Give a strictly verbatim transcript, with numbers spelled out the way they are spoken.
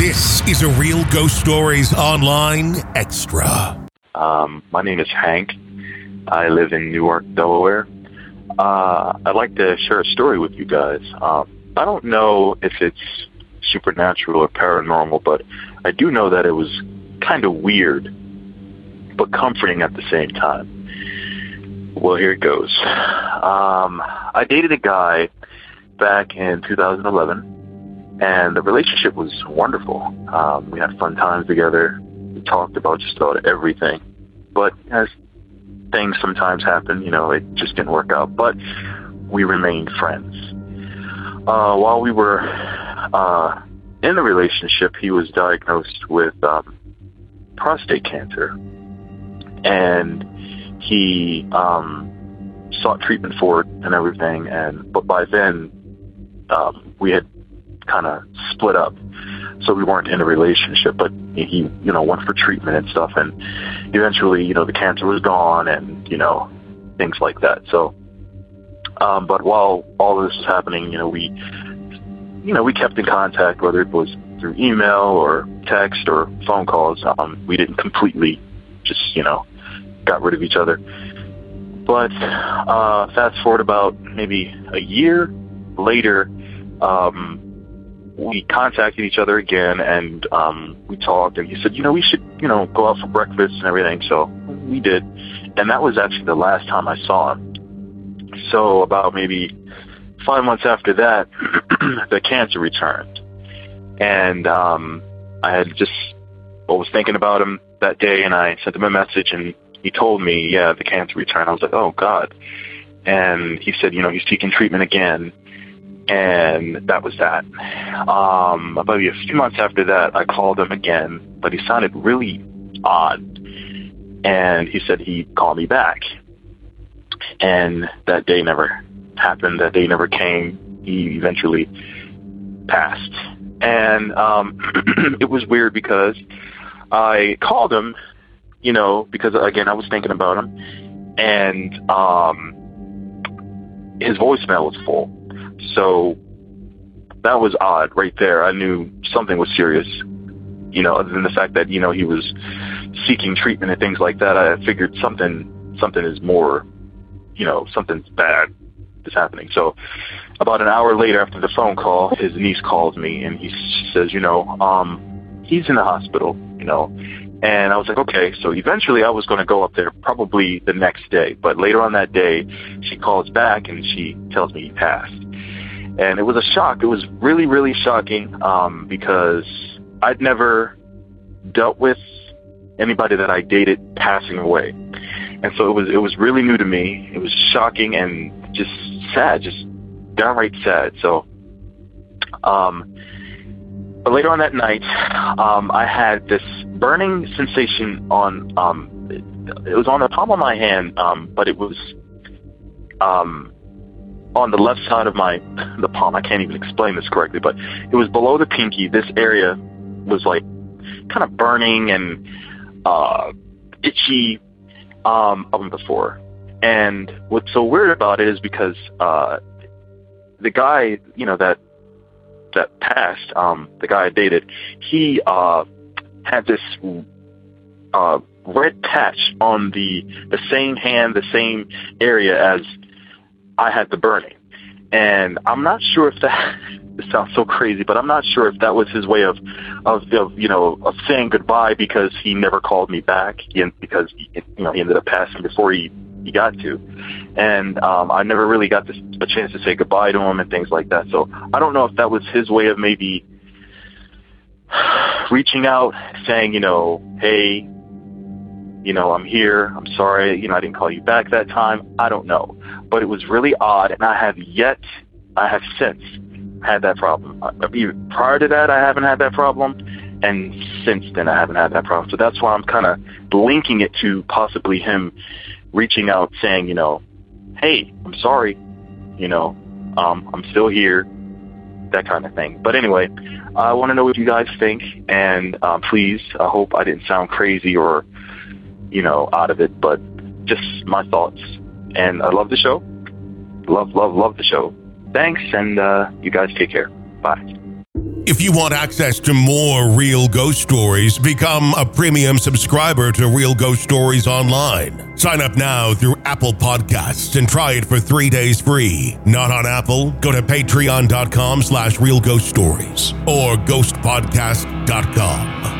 This is a Real Ghost Stories Online Extra. Um, my name is Hank. I live in Newark, Delaware. Uh, I'd like to share a story with you guys. Um, I don't know if it's supernatural or paranormal, but I do know that it was kind of weird, but comforting at the same time. Well, here it goes. Um, I dated a guy back in two thousand eleven, and the relationship was wonderful. Um, we had fun times together. We talked about just about everything. But as things sometimes happen, you know, it just didn't work out. But we remained friends. Uh, while we were uh, in the relationship, he was diagnosed with um, prostate cancer. And he um, sought treatment for it and everything. And but by then, um, we had kind of split up, so we weren't in a relationship. But he, you know, went for treatment and stuff, and eventually, you know, the cancer was gone, and you know, things like that. So, um, but while all of this was happening, you know, we, you know, we kept in contact, whether it was through email or text or phone calls. Um, we didn't completely just, you know, got rid of each other. But uh, fast forward about maybe a year later, um, we contacted each other again, and um, we talked, and he said, you know, we should, you know, go out for breakfast and everything. So we did, and that was actually the last time I saw him. So about maybe five months after that, the cancer returned, and um, I had just, I was thinking about him that day, and I sent him a message, and he told me, yeah, the cancer returned. I was like, oh, God. And he said, you know, he's seeking treatment again. And that was that. Um, about a few months after that, I called him again, but he sounded really odd. And he said he'd call me back. And that day never happened. That day never came. He eventually passed. And um, it was weird because I called him, you know, because, again, I was thinking about him, and um, his voicemail was full. So that was odd right there. I knew something was serious, you know, other than the fact that, you know, he was seeking treatment and things like that. I figured something, something is more, you know, something's bad is happening. So about an hour later after the phone call, his niece calls me, and he says, you know, um, he's in the hospital, you know. And I was like, okay. So eventually I was going to go up there probably the next day. But later on that day, she calls back and she tells me he passed. And it was a shock. It was really, really shocking um, because I'd never dealt with anybody that I dated passing away. And so it was it was really new to me. It was shocking and just sad, just downright sad. So um But later on that night, um, I had this burning sensation on, um, it, it was on the palm of my hand, um, but it was um, on the left side of my, the palm. I can't even explain this correctly, but it was below the pinky. This area was like kind of burning and uh, itchy um, up before. And what's so weird about it is because uh, the guy, you know, that, that passed, um, the guy I dated, he uh, had this uh, red patch on the the same hand, the same area as I had the burning. And I'm not sure if that, it sounds so crazy, but I'm not sure if that was his way of, of, of you know, of saying goodbye because he never called me back, he, because, he, you know, he ended up passing before he he got to. And um, I never really got this, a chance to say goodbye to him and things like that. So I don't know if that was his way of maybe reaching out, saying, you know, hey, you know, I'm here. I'm sorry. You know, I didn't call you back that time. I don't know. But it was really odd. And I have yet, I have since had that problem. Even prior to that, I haven't had that problem. And since then, I haven't had that problem. So that's why I'm kind of linking it to possibly him reaching out saying, you know, hey, I'm sorry, you know, um, I'm still here, that kind of thing. But anyway, I want to know what you guys think, and um, please, I hope I didn't sound crazy or, you know, out of it, but just my thoughts. And I love the show. Love, love, love the show. Thanks, and uh, you guys take care. Bye. If you want access to more Real Ghost Stories, become a premium subscriber to Real Ghost Stories Online. Sign up now through Apple Podcasts and try it for three days free. Not on Apple? Go to patreon.com slash Real Ghost Stories or ghost podcast dot com.